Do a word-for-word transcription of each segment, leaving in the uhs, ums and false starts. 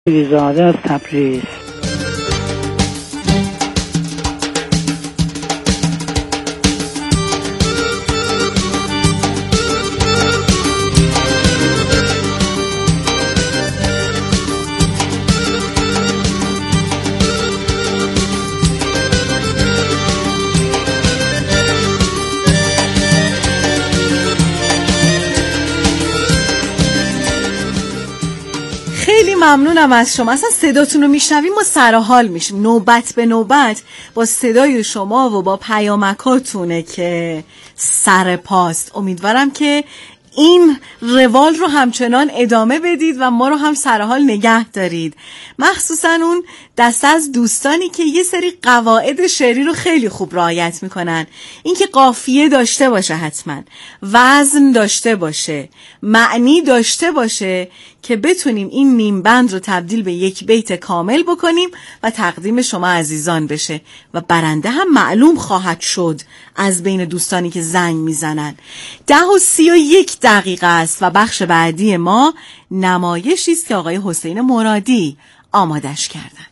زاده از تبریز. ممنونم از شما. اصلا صداتون رو میشنویم ما سر حال میشیم. نوبت به نوبت با صدای شما و با پیامکاتونه که سر پاست. امیدوارم که این روال رو همچنان ادامه بدید و ما رو هم سر حال نگه دارید، مخصوصا اون دسته از دوستانی که یه سری قواعد شعری رو خیلی خوب رعایت میکنن. اینکه قافیه داشته باشه، حتما وزن داشته باشه، معنی داشته باشه که بتونیم این نیم بند رو تبدیل به یک بیت کامل بکنیم و تقدیم شما عزیزان بشه و برنده هم معلوم خواهد شد از بین دوستانی که زنگ میزنن. ده و سی و یک دقیقه است و بخش بعدی ما نمایشی است که آقای حسین مرادی آمادش کردن.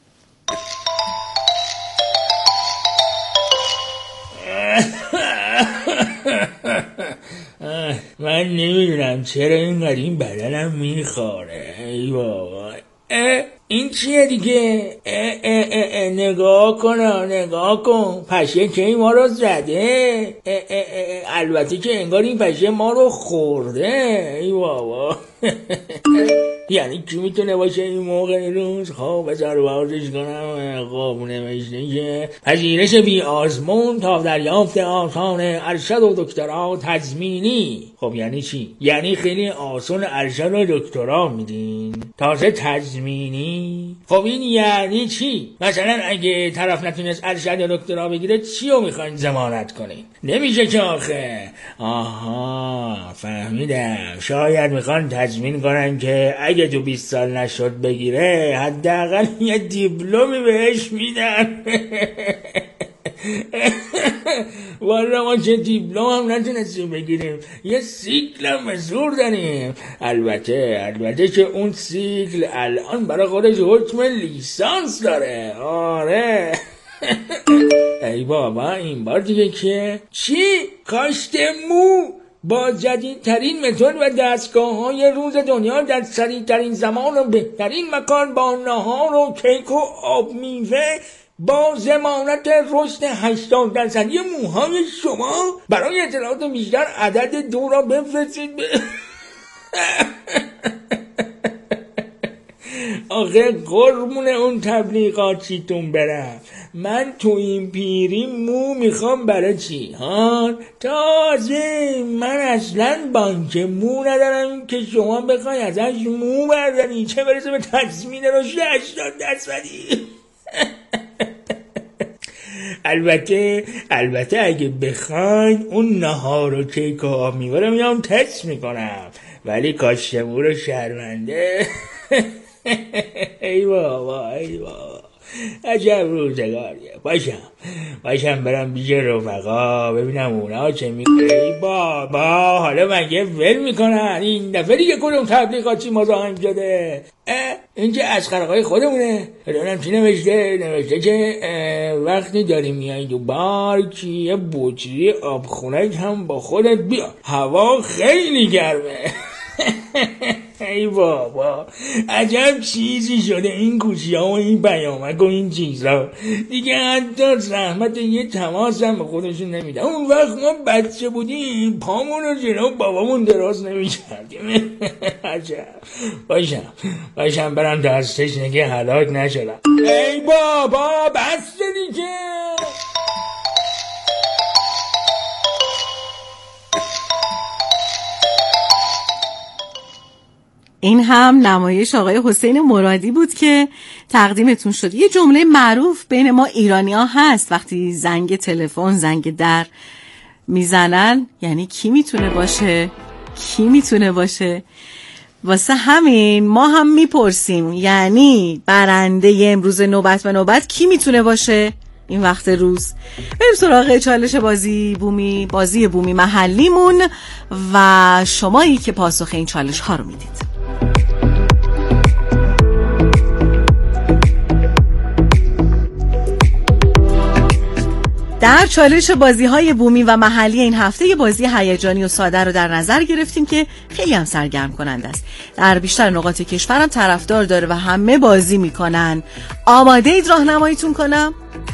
من نمیدونم چرا اینقدر این بدنم میخواره. ای بابا، این چیه دیگه؟ اه اه اه اه نگاه کن نگاه کن، پشه که ما رو زده. اه اه اه البته که انگار این پشه ما رو خورده. ای بابا یعنی کی میتونه باشه این موقع روز؟ خب بذار بازش کنم. خب نوشته که پذیرش بی آزمون تا دریافت آسان ارشد و دکترا تضمینی. خب یعنی چی؟ یعنی خیلی آسان ارشد و دکترا میدین تازه تضمینی؟ خب این یعنی چی؟ مثلا اگه طرف نتونست ارشد و دکترا بگیره چی رو میخواین ضمانت کنین؟ نمیشه که آخه. آها فهمیدم، شاید میخوان تضمین کنن که اگه تو بیست سال نشد بگیره حداقل یه دیپلمی بهش میدن. والا ما چه دیپلم هم نتونستیم بگیریم، یه سیکل هم مزور داریم. البته البته که اون سیکل الان برای خودش حکم لیسانس داره. آره ای بابا این بار دیگه که چی؟ کاشت مو با جدیدترین متد و دستگاه های روز دنیا در سریعترین زمان و بهترین مکان با نهار و کیک و آب میوه با ضمانت رشد هشتاد درصدی موهای شما. برای اطلاعات بیشتر عدد دو را بفرستید به آخه قربون اون تبلیغاتیتون برم، من تو این پیری مو میخوام برای چی؟ ها تازه من اصلا بانک مو ندارم که شما بخوای ازش مو برداری، چه برسه به تضمین رشد هشتاد درصدی. البته البته اگه بخواین اون نهار و کیک و آب میوه رو میام تست میکنم، ولی کاشتمو رو شرمنده. ای بابا ای بابا عجب روزگاریه. باشم باشم برم بیش رفقا ببینم اونا چه میکنه. ای بابا حالا مگه ول میکنن؟ این دفعه دیگه کدوم تبلیغاتی مزاحم شده؟ این که از خرقای خودمونه. دارم چی نوشته؟ نوشته که وقتی داری میای دو بار که یه بطری آبخونک هم با خودت بیا، هوا خیلی گرمه. ای بابا عجب چیزی شده این گوشی ها و این پیامک و این چیزا دیگه، حتی زحمت یه تماس هم به خودشون نمیدن. اون وقت ما بچه بودیم پامون رو جلو بابامون دراز نمیکردیم. عجب. باشم باشم برم تا از تشنگی هلاک نشدم. ای بابا بس دیگه. این هم نمایش آقای حسین مرادی بود که تقدیمتون شد. یه جمله معروف بین ما ایرانی ها هست وقتی زنگ تلفن زنگ در میزنن، یعنی کی میتونه باشه کی میتونه باشه. واسه همین ما هم میپرسیم یعنی برنده امروز نوبت به نوبت کی میتونه باشه این وقت روز. بریم سراغ چالش بازی بومی بازی بومی محلیمون و شمایی که پاسخ این چالش ها رو میدید. در چالش بازی‌های بومی و محلی این هفته یه بازی هیجانی و ساده رو در نظر گرفتیم که خیلی هم سرگرم کننده است. در بیشتر نقاط کشور هم طرفدار داره و همه بازی میکنن. آماده اید راهنماییتون کنم؟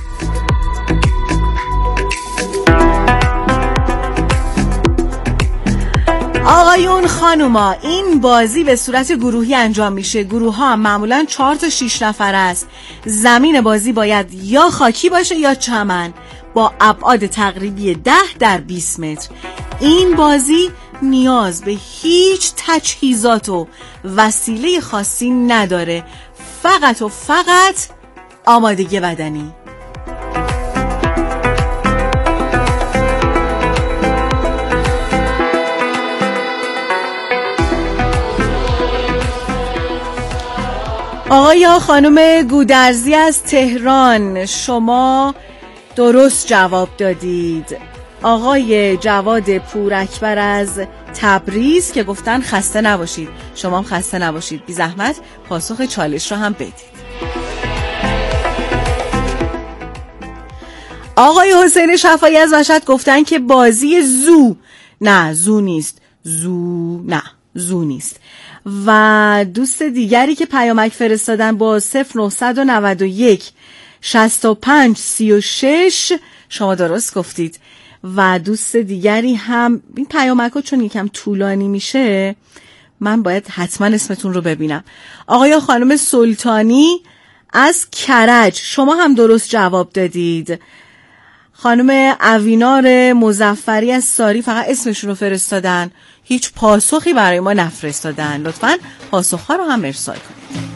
آقایون خانوما، این بازی به صورت گروهی انجام میشه. گروه ها معمولا چهار تا شیش نفر است. زمین بازی باید یا خاکی باشه یا چمن با ابعاد تقریبی ده در بیست متر. این بازی نیاز به هیچ تجهیزات و وسیله خاصی نداره، فقط و فقط آمادگی بدنی. آقای یا خانم گودرزی از تهران، شما درست جواب دادید. آقای جواد پوراکبر از تبریز که گفتن خسته نباشید، شما هم خسته نباشید، بی زحمت پاسخ چالش رو هم بدید. آقای حسین شفایی از مشهد گفتن که بازی زو، نه زو نیست، زو نه زو نیست. و دوست دیگری که پیامک فرستادن با صفر نهصد و نود و یک شصت و پنج سی و شش، شما درست گفتید. و دوست دیگری هم، این پیامک ها چون یکم طولانی میشه من باید حتما اسمتون رو ببینم. آقای خانم سلطانی از کرج، شما هم درست جواب دادید. خانم اوینار مظفری از ساری فقط اسمشون رو فرستادن، هیچ پاسخی برای ما نفرستادن. لطفاً پاسخها رو هم ارسال کنید.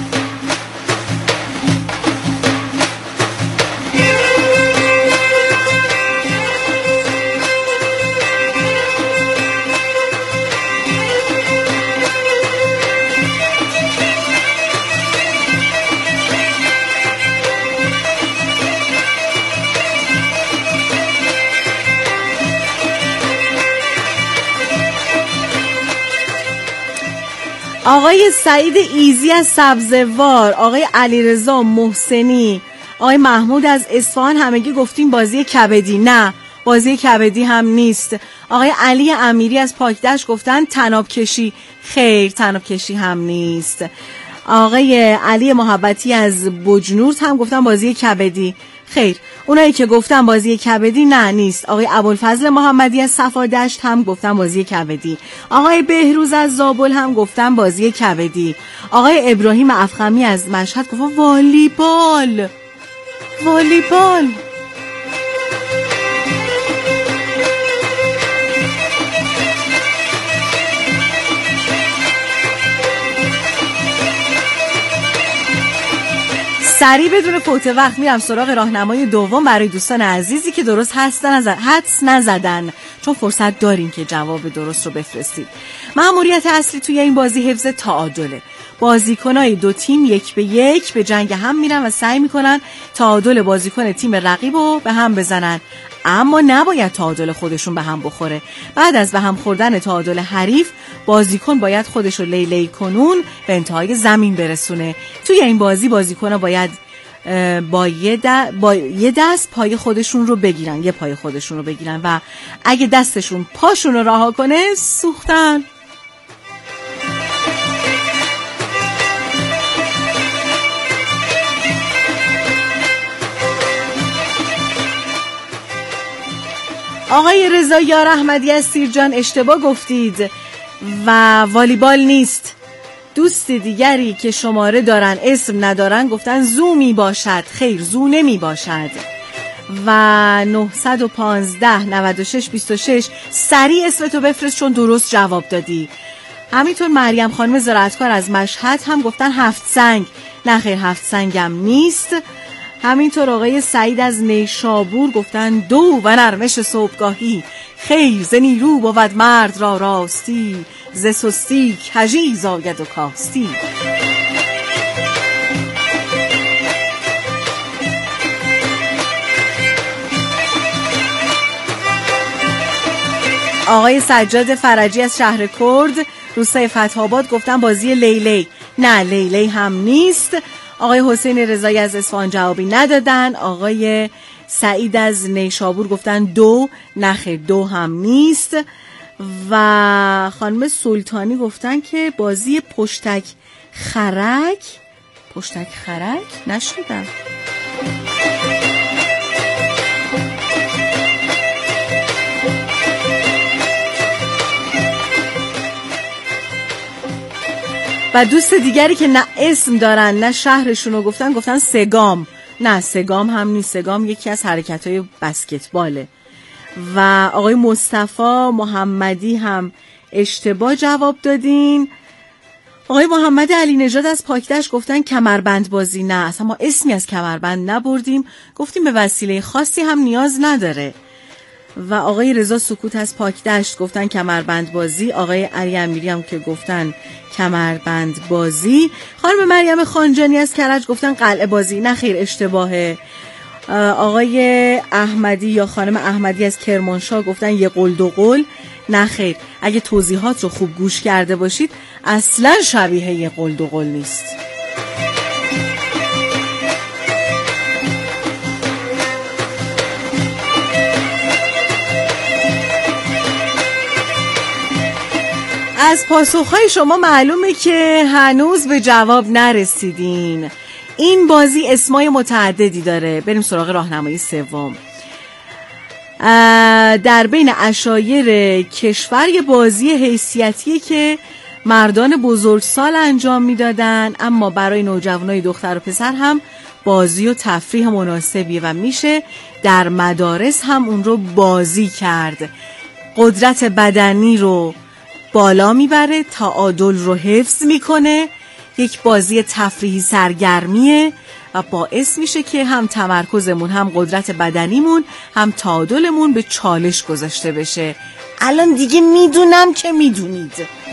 آقای سعید ایزی از سبزوار، آقای علیرضا محسنی، آقای محمود از اصفهان، همگی گفتیم بازی کبدی. نه، بازی کبدی هم نیست. آقای علی امیری از پاکدشت گفتن طناب کشی. خیر، طناب کشی هم نیست. آقای علی محبتی از بجنورد هم گفتن بازی کبدی. خیر، اونایی که گفتن بازی کبدی نه نیست. آقای ابوالفضل محمدی از صفادشت هم گفتن بازی کبدی. آقای بهروز از زابل هم گفتن بازی کبدی. آقای ابراهیم افخمی از مشهد گفتن والیبال. والیبال. سریع بدون فوت وقت میرم سراغ راهنمای دوم برای دوستان عزیزی که درست هستن حدس نزدن، چون فرصت دارین که جواب درست رو بفرستید. مأموریت اصلی توی این بازی حفظ تعادله. بازیکنای دو تیم یک به یک به جنگ هم میرن و سعی میکنن تعادل بازیکن تیم رقیب رو به هم بزنن، اما نباید تعادل خودشون به هم بخوره. بعد از به هم خوردن تعادل حریف، بازیکن باید خودش رو لیلی کنون به انتهای زمین برسونه. توی این بازی بازیکن‌ها باید با یه, دست با یه دست پای خودشون رو بگیرن، یه پای خودشون رو بگیرن و اگه دستشون پاشون رو رها کنه سوختن. آقای رضا یار احمدی از سیرجان اشتباه گفتید و والیبال نیست. دوست دیگری که شماره دارن اسم ندارن گفتن زو می باشد. خیر، زو نمی باشد. و نه یک پنج نه شش دو شش سریع اسمتو بفرست چون درست جواب دادی. همینطور مریم خانم زراعتکار از مشهد هم گفتن هفت سنگ. نه خیر، هفت سنگم نیست. همینطور آقای سعید از نیشابور گفتن دو و نرمش صبحگاهی. خیر، ز نیرو بود مرد را راستی، ز سستی کژی زاید و کاستی. آقای سجاد فرجی از شهر کرد روستای فتح‌آباد گفتن بازی لیلی. نه، لیلی هم نیست. آقای حسین رضایی از اصفهان جوابی ندادن. آقای سعید از نیشابور گفتن دو، نخیر دو هم نیست. و خانم سلطانی گفتن که بازی پشتک خرک. پشتک خرک نشدم. و دوست دیگری که نه اسم دارن نه شهرشونو گفتن گفتن سگام. نه سگام هم نیست، سگام یکی از حرکت‌های بسکتباله. و آقای مصطفی محمدی هم اشتباه جواب دادین. آقای محمد علی نژاد از پاکدشت گفتن کمربند بازی. نه اصلا ما اسمی از کمربند نبردیم، گفتیم به وسیله خاصی هم نیاز نداره. و آقای رضا سکوت از پاکدشت گفتن کمربند بازی. آقای علی امیری هم که گفتن کمربند بازی. خانم مریم خانجانی از کرج گفتن قلعه بازی. نه خیر اشتباهه. آقای احمدی یا خانم احمدی از کرمانشاه گفتن یه قل دو قل. نه خیر، اگه توضیحات رو خوب گوش کرده باشید اصلا شبیه یه قل دو قل نیست. از پاسخهای شما معلومه که هنوز به جواب نرسیدین. این بازی اسمای متعددی داره. بریم سراغ راهنمای سوم. در بین عشایر کشور یه بازی حیثیتیه که مردان بزرگسال انجام میدادن، اما برای نوجوانای دختر و پسر هم بازی و تفریح مناسبیه و میشه در مدارس هم اون رو بازی کرد. قدرت بدنی رو بالا میبره، تعادل رو حفظ میکنه، یک بازی تفریحی سرگرمیه و باعث میشه که هم تمرکزمون هم قدرت بدنیمون هم تعادلمون به چالش گذاشته بشه. الان دیگه میدونم که میدونید.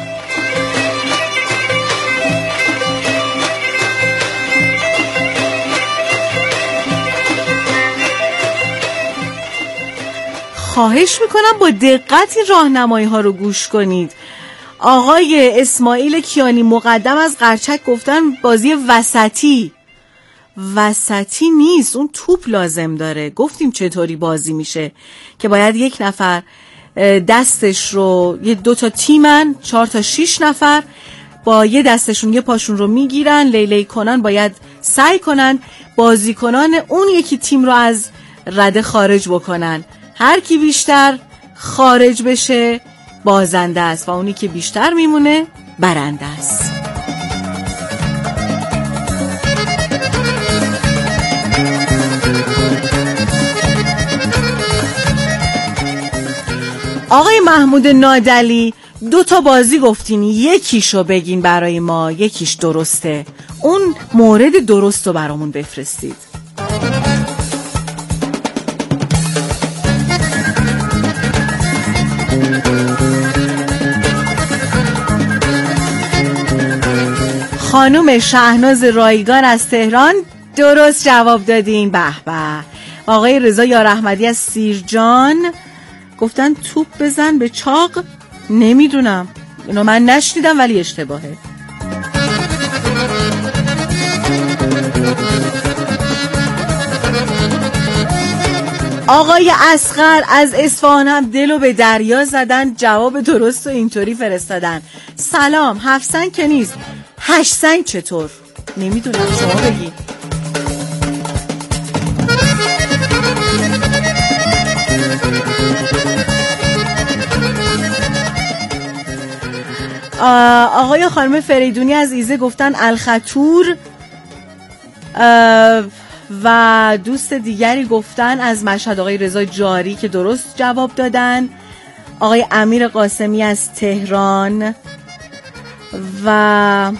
خواهش میکنم با دقت این راهنمایی ها رو گوش کنید. آقای اسماعیل کیانی مقدم از قرچک گفتن بازی وسطی. وسطی نیست، اون توپ لازم داره. گفتیم چطوری بازی میشه که باید یک نفر دستش رو، یه دو تا تیمن، چهار تا شیش نفر با یه دستشون یه پاشون رو میگیرن، لیلی کنن، باید سعی کنن بازیکنان اون یکی تیم رو از رده خارج بکنن. هر کی بیشتر خارج بشه بازنده است و اونی که بیشتر میمونه برنده است. آقای محمود نادلی دو تا بازی گفتین، یکیشو بگین برای ما، یکیش درسته، اون مورد درست رو برامون بفرستید. خانم شهناز رایگان از تهران درست جواب دادین. به به. آقای رضا یار احمدی از سیرجان گفتن توپ بزن به چاق. نمیدونم، اینو من نشنیدم ولی اشتباهه. آقای اصغر از اصفهان هم دلو به دریا زدن، جواب درست و اینطوری فرستادن. سلام، هفت سنگ که نیست، هشت سنگ چطور؟ نمیدونم، شما بگی. آقای خانم فریدونی از ایزه گفتن الخطور و دوست دیگری گفتن از مشهد آقای رضا جاری که درست جواب دادن. آقای امیر قاسمی از تهران و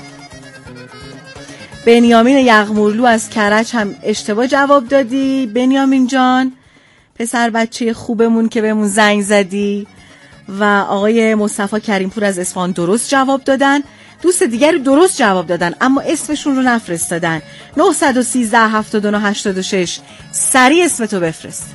بنیامین یغمرلو از کرج هم اشتباه جواب دادی. بنیامین جان، پسر بچه خوبمون که بهمون زنگ زدی. و آقای مصطفی کریمپور از اصفهان درست جواب دادن. دوست دیگری درست جواب دادن اما اسمشون رو نفرستادن. نه یک سه هفت دو نه هشت شش سریع اسمتو بفرست.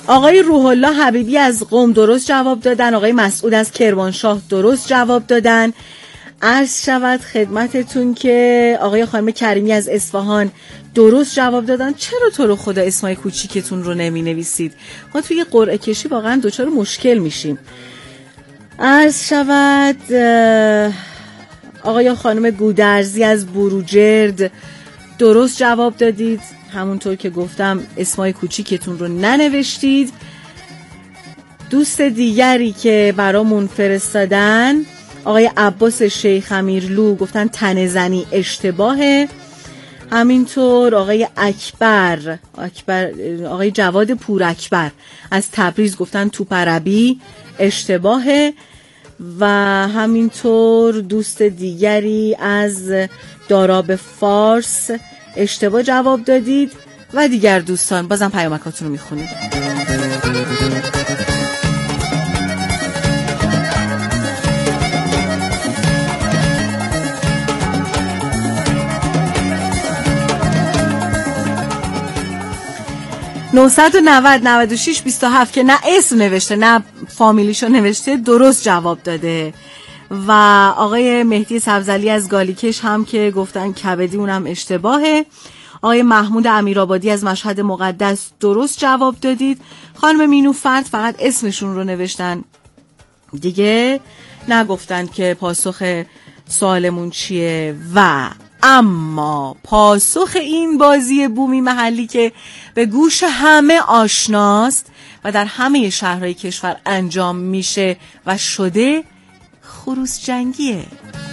آقای روح الله حبیبی از قم درست جواب دادن. آقای مسعود از کرمانشاه درست جواب دادن. عرض شود خدمتتون که آقای خانم کریمی از اصفهان درست جواب دادن. چرا تو رو خدا اسمای کوچیکتون رو نمی نویسید؟ ما توی قرعه کشی واقعا دچار مشکل میشیم. عرض شود آقای خانم گودرزی از بروجرد درست جواب دادید. همونطور که گفتم اسمای کوچیکتون رو ننوشتید. دوست دیگری که برامون فرستادن آقای عباس شیخ امیرلو گفتن تنه‌زنی اشتباهه. همینطور آقای اکبر اکبر آقای جواد پور اکبر از تبریز گفتن توپربی اشتباهه. و همینطور دوست دیگری از داراب فارس اشتباه جواب دادید و دیگر دوستان بازم پیامکاتون رو میخونید. نهصد و نود نود و شش بیست و هفت که نه اسم نوشته نه فامیلیشو نوشته درست جواب داده. و آقای مهدی سبزعلی از گالیکش هم که گفتن کبدی اونم اشتباهه. آقای محمود امیرآبادی از مشهد مقدس درست جواب دادید. خانم مینو فرد فقط اسمشون رو نوشتن دیگه نگفتن که پاسخ سوالمون چیه. و اما پاسخ این بازی بومی محلی که به گوش همه آشناست و در همه شهرهای کشور انجام میشه و شده خروس جنگیه.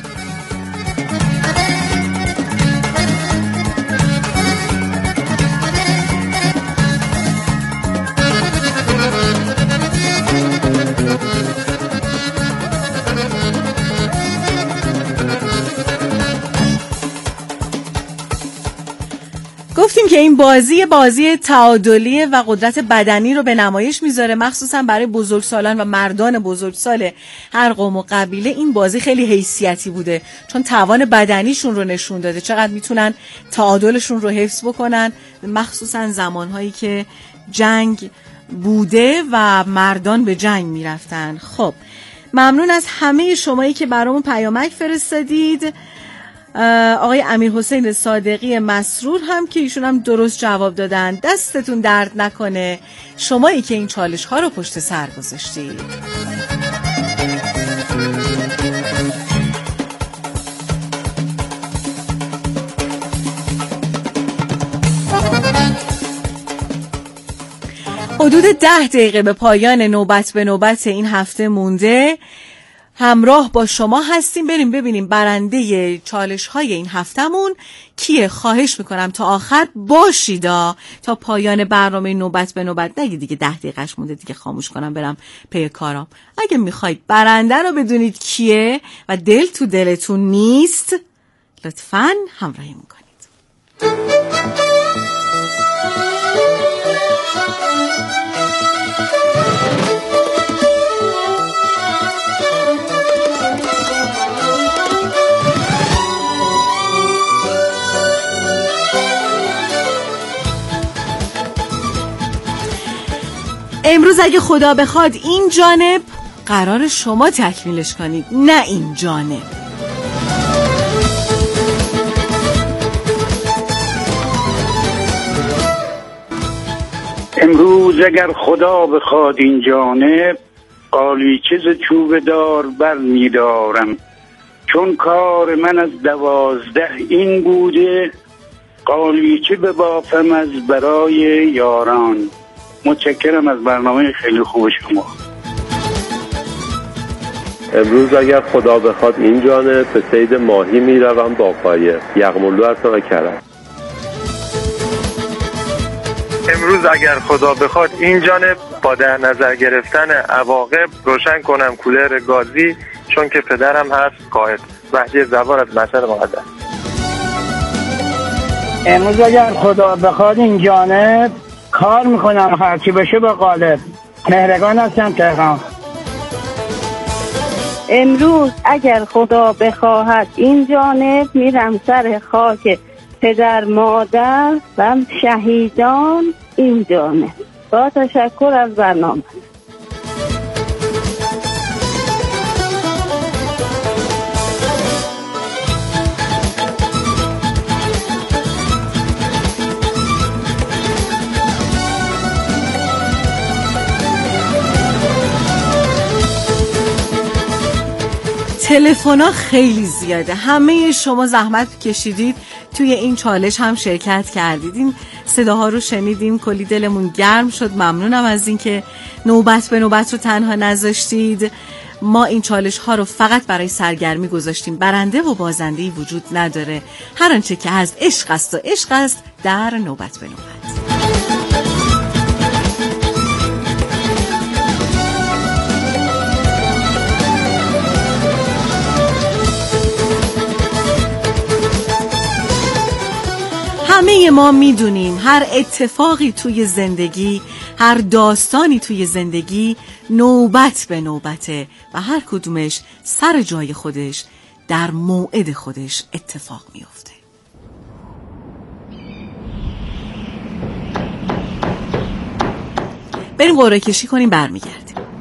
گفتیم که این بازی بازی تعادلیه و قدرت بدنی رو به نمایش میذاره، مخصوصا برای بزرگسالان و مردان بزرگسال هر قوم و قبیله. این بازی خیلی حیثیتی بوده چون توان بدنیشون رو نشون داده، چقدر میتونن تعادلشون رو حفظ بکنن، مخصوصا زمانهایی که جنگ بوده و مردان به جنگ میرفتن. خب ممنون از همه شمایی که برامون پیامک فرستادید. آقای امیر حسین صادقی مسرور هم که ایشون هم درست جواب دادن. دستتون درد نکنه شمایی که این چالش ها رو پشت سر گذاشتید. حدود ده دقیقه به پایان نوبت به نوبت این هفته مونده. همراه با شما هستیم. بریم ببینیم برنده چالش های این هفتمون کیه. خواهش میکنم تا آخر باشیدا، تا پایان برنامه نوبت به نوبت. نگید دیگه ده دقیقهش مونده دیگه خاموش کنم برم پی کارام. اگه میخواید برنده رو بدونید کیه و دل تو دلتون نیست، لطفاً همراهی میکنید. امروز اگه خدا بخواد این جانب قرار شما تکمیلش کنید، نه این جانب. امروز اگر خدا بخواد این جانب قالیچه ز چوب دار بر می‌دارم، چون کار من از دوازده این بوده قالیچه ببافم از برای یاران. متشکرم از برنامه خیلی خوب شما. امروز اگر خدا بخواد این جانب به صید ماهی میروم با پایه. یغملو هستم و کرم. امروز اگر خدا بخواد این جانب با در نظر گرفتن عواقب روشن کنم کولر گازی، چون که پدرم هست قائد. وحدی زبان از مشهد مقدس. امروز اگر خدا بخواد این جانب کار میکنم هرچی بشه به غالب. مهرگان هستم تهران. امروز اگر خدا بخواهد این جانب میرم سر خاک پدر مادر و شهیدان این جانب. با تشکر از برنامه. تلفن‌ها خیلی زیاده. همه شما زحمت کشیدید توی این چالش هم شرکت کردید، این صداها رو شنیدیم، کلی دلمون گرم شد. ممنونم از این که نوبت به نوبت رو تنها نذاشتید. ما این چالش ها رو فقط برای سرگرمی گذاشتیم، برنده و بازنده‌ای وجود نداره. هر آنچه که از عشق است و عشق است در نوبت به نوبت. همه ما میدونیم هر اتفاقی توی زندگی، هر داستانی توی زندگی نوبت به نوبته و هر کدومش سر جای خودش در موعد خودش اتفاق میفته. بریم قرعه کشی کنیم، برمیگردیم.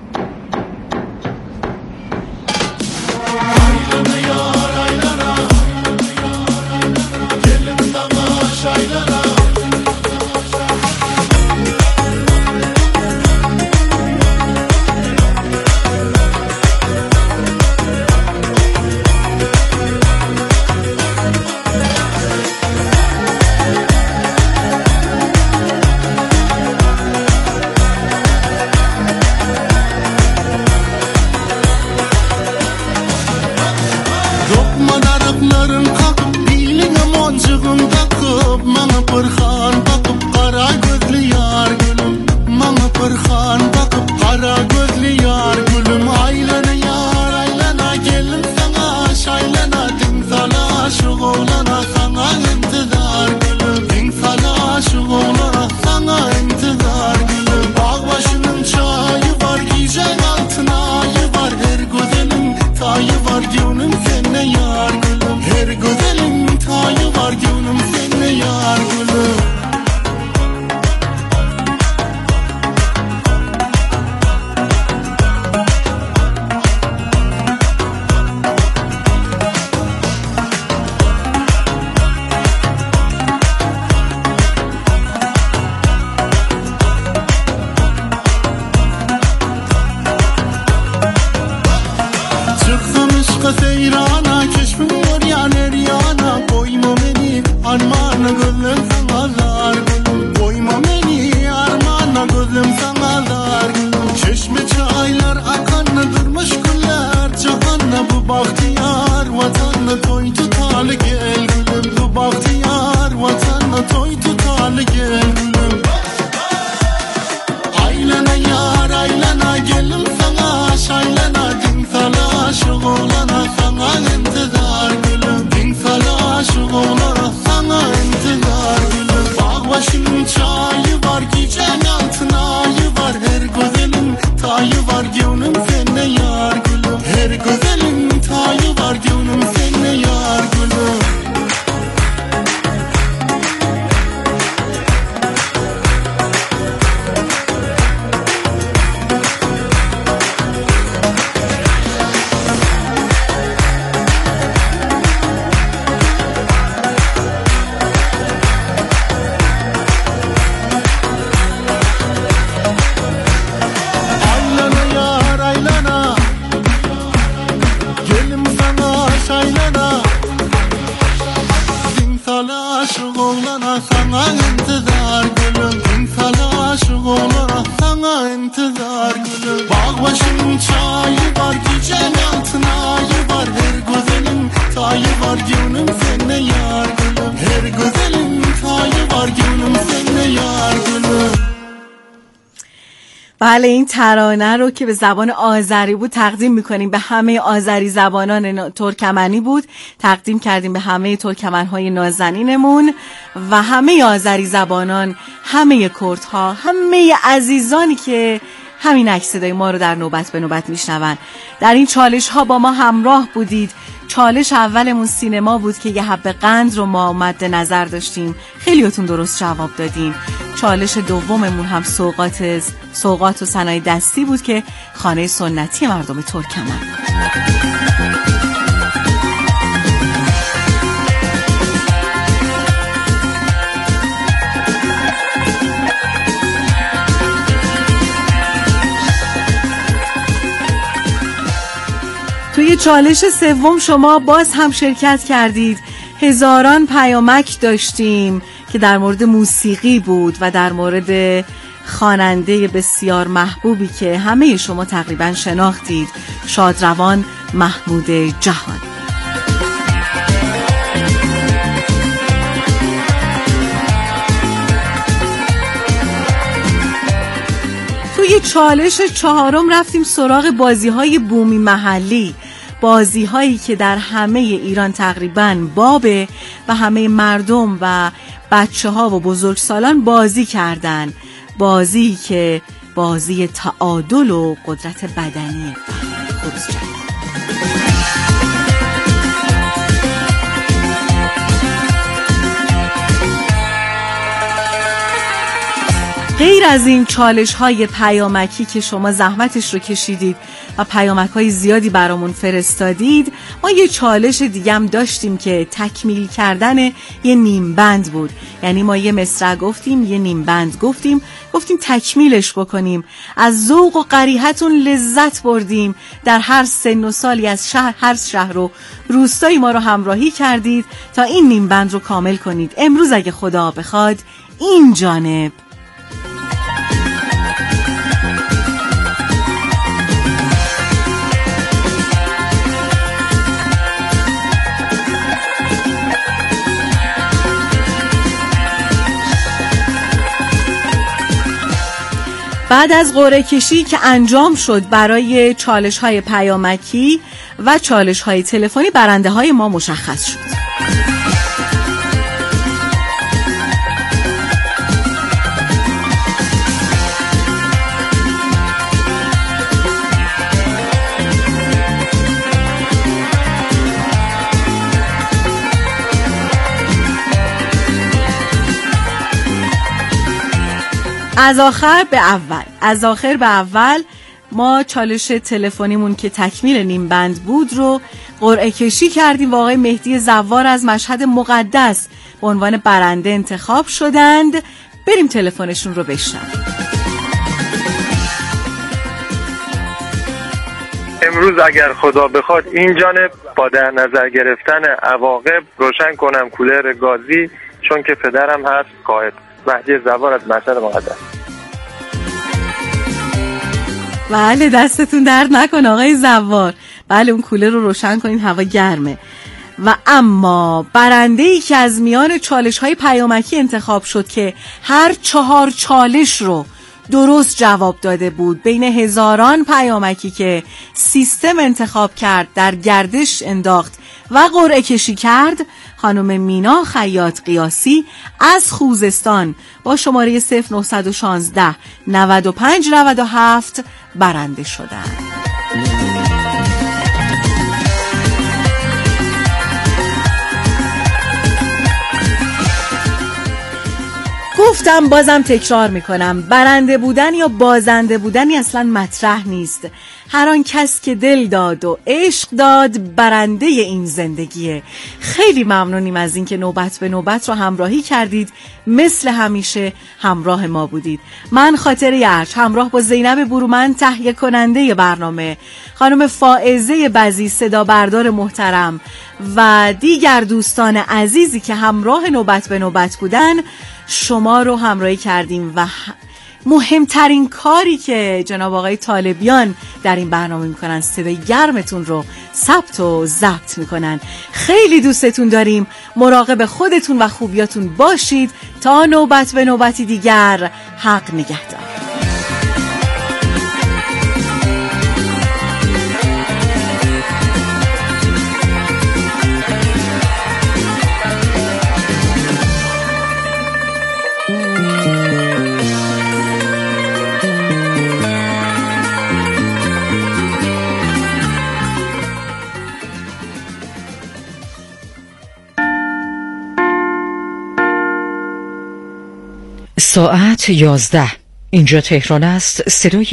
بله، این ترانه رو که به زبان آذری بود تقدیم میکنیم به همه آذری زبانان. ترکمنی بود، تقدیم کردیم به همه ترکمنهای نازنینمون و همه آذری زبانان، همه کردها، همه عزیزانی که همین عکس صدای ما رو در نوبت به نوبت میشنون. در این چالش ها با ما همراه بودید. چالش اولمون سینما بود که یه حب قند رو ما مد نظر داشتیم، خیلیاتون درست جواب دادین. چالش دوممون هم سوغات سوغات و صنایع دستی بود که خانه سنتی مردم ترکمن. توی چالش سوم شما باز هم شرکت کردید. هزاران پیامک داشتیم که در مورد موسیقی بود و در مورد خواننده بسیار محبوبی که همه شما تقریبا شناختید، شادروان محمود جهان. توی چالش چهارم رفتیم سراغ بازی‌های بومی محلی، بازی‌هایی که در همه ایران تقریباً بابه و همه مردم و بچه‌ها و بزرگسالان بازی کردن، بازی که بازی تعادل و قدرت بدنی خروس جنگ. غیر از این چالش های پیامکی که شما زحمتش رو کشیدید و پیامک های زیادی برامون فرستادید، ما یه چالش دیگه هم داشتیم که تکمیل کردن یه نیم بند بود. یعنی ما یه مصرع گفتیم، یه نیم بند گفتیم، گفتیم تکمیلش بکنیم. از ذوق و قریحتون لذت بردیم. در هر سن و سالی از شهر، هر شهر و روستایی ما رو همراهی کردید تا این نیم بند رو کامل کنید. امروز اگه خدا بخواد این جانب بعد از قرعه کشی که انجام شد برای چالش های پیامکی و چالش های تلفنی، برنده های ما مشخص شد. از آخر به اول از آخر به اول ما چالش تلفنیمون که تکمیل نیم بند بود رو قرعه کشی کردیم و آقای مهدی زوار از مشهد مقدس به عنوان برنده انتخاب شدند. بریم تلفنشون رو بشنویم. امروز اگر خدا بخواد این جانب با در نظر گرفتن عواقب روشن کنم کولر گازی، چون که پدرم هست قائد. مهدی زوار از مشهد مقدس. بله دستتون درد نکنه آقای زوار. بله اون کولر رو روشن کنین، هوا گرمه. و اما برنده‌ای که از میان چالش های پیامکی انتخاب شد که هر چهار چالش رو درست جواب داده بود، بین هزاران پیامکی که سیستم انتخاب کرد در گردش انداخت و قرعه کشی کرد، خانم مینا خیاط قیاسی از خوزستان با شماره صفر نه یک شش نه پنج نه هفت برنده شدند. گفتم بازم تکرار میکنم، برنده بودن یا بازنده بودنی اصلا مطرح نیست. هر آن کس که دل داد و عشق داد برنده این زندگیه. خیلی ممنونیم از اینکه نوبت به نوبت رو همراهی کردید، مثل همیشه همراه ما بودید. من خاطره ارج همراه با زینب برومند تهیه کننده برنامه، خانم فائزه بزی صدا بردار محترم و دیگر دوستان عزیزی که همراه نوبت به نوبت بودن شما رو همراهی کردیم و مهمترین کاری که جناب آقای طالبیان در این برنامه میکنن صدای گرمتون رو ثبت و ضبط میکنن. خیلی دوستتون داریم. مراقب خودتون و خوبیاتون باشید تا نوبت به نوبتی دیگر. حق نگهدار. ساعت یازده. اینجا تهران است. صدای